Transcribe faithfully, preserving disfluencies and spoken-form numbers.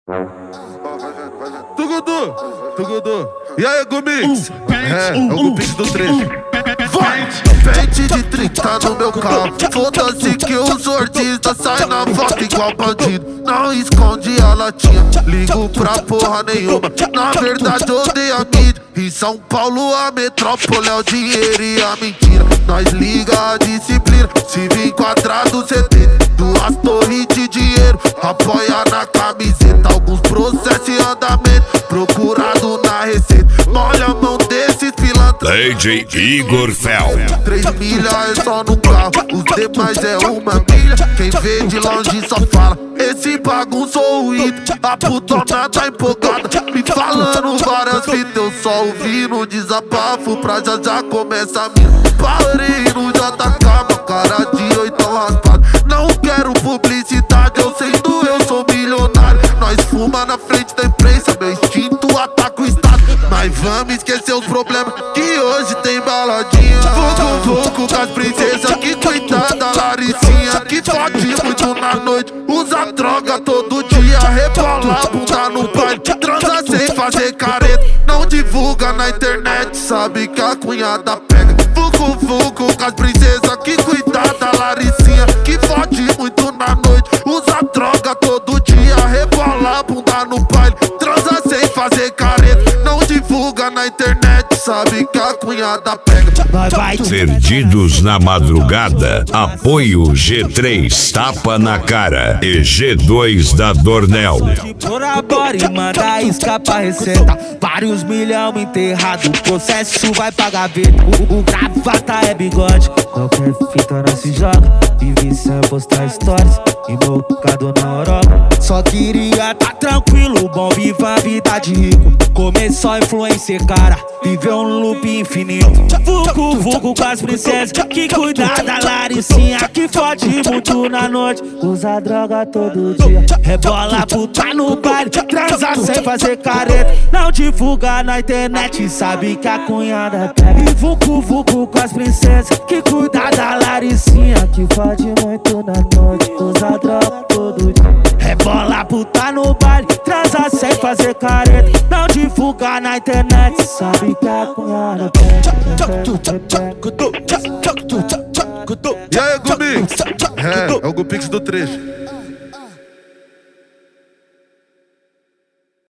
Tugudu, Tugudu. E aí, Gumix? É, é o Gumix do trecho. Vai! Pente de trinta no meu carro. Foda-se que os artistas saem na foto igual bandido. Não esconde a latinha, ligo pra porra nenhuma. Na verdade odeio a mídia. Em São Paulo a metrópole é o dinheiro e a mentira. Nós liga a disciplina, se vir quadrado cê tem duas torres de dinheiro. Apoia na camiseta, alguns processos em andamento. Procurado na receita, molha a mão desses pilantras. D J Igor Fel. Três milhas é só no carro, os demais é uma milha. Quem vê de longe só fala, esse bagunçou o hit. A putona tá empolgada, me falando várias fitas. Eu só ouvindo desabafo pra já já começa a minha. Parei no J K, uma cara de oitão raspado. Não quero publicidade, eu sendo eu sou milionário. Nós fuma na frente da imprensa, meu instinto ataca o estado. Mas vamos esquecer os problemas, que hoje tem baladinha. Vucu, vucu com as princesas, que cuida da Laricinha. Que fode muito na noite, usa droga todo dia. Rebola a bunda no baile, transa sem fazer careta. Não divulga na internet, sabe que a cunhada pega. Vucu, vucu com as princesas, que cuida da Laricinha. Que fode muito na noite, usa droga todo dia. Rebola a bunda no baile, transa sem fazer careta. Não divulga na internet, sabe que a cunhada pega. Perdidos na madrugada, apoio G três, tapa na cara e G dois da Dornel. Colabora e manda escapar a receita. Vários milhão enterrado, o processo vai pra gaveta. O, o gravata é bigode, qualquer fita não se joga. Vive sem postar stories, embocado na Europa. Só queria tá tranquilo, bom, viva a vida de rico. Começou a influencer, cara, viver um loop infinito. Vucu, vucu com as princesas, que cuida da Laricinha. Que fode muito na noite, usa droga todo dia. Rebola puta no baile, transa sem fazer careta. Não divulga na internet, sabe que a cunhada pega. E vucu, vucu com as princesas, que cuida da Laricinha. Que fode muito na noite, usa droga todo dia. Rebola puta no baile, transa sem fazer careta. Não divulga na internet, sabe que a cunhada pega. E aí, Gumix? É, é o Gumix do trecho.